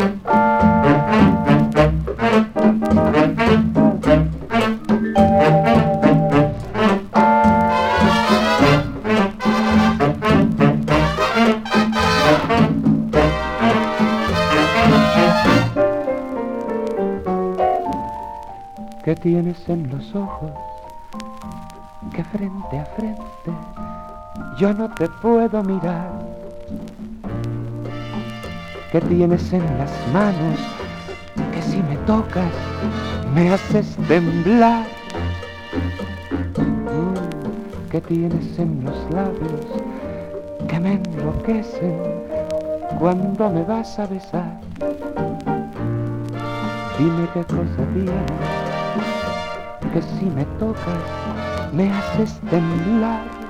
¿Qué tienes en los ojos? Que frente a frente yo no te puedo mirar. ¿Qué tienes en las manos? Que si me tocas me haces temblar. ¿Qué tienes en los labios? Que me enloquecen cuando me vas a besar. Dime qué cosa tienes, que si me tocas me haces temblar.